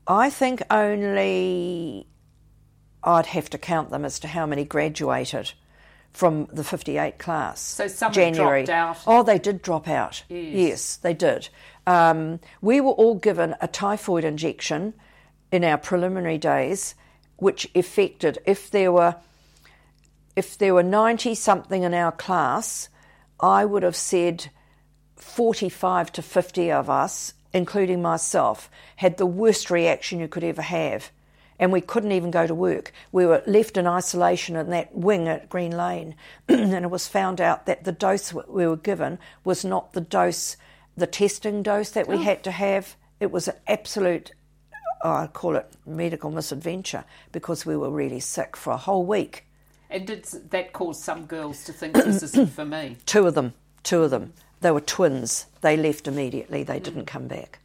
I think only I'd have to count them as to how many graduated from the 58 class. So some January. dropped out? Oh, they did drop out. Yes they did. We were all given a typhoid injection in our preliminary days, which affected, if there were 90-something in our class, I would have said 45 to 50 of us, including myself, had the worst reaction you could ever have. And we couldn't even go to work. We were left in isolation in that wing at Green Lane, and it was found out that the dose we were given was not the dose, the testing dose that we had to have. It was an absolute, I call it medical misadventure, because we were really sick for a whole week. And did that cause some girls to think this isn't for me? Two of them. They were twins. They left immediately. They didn't come back.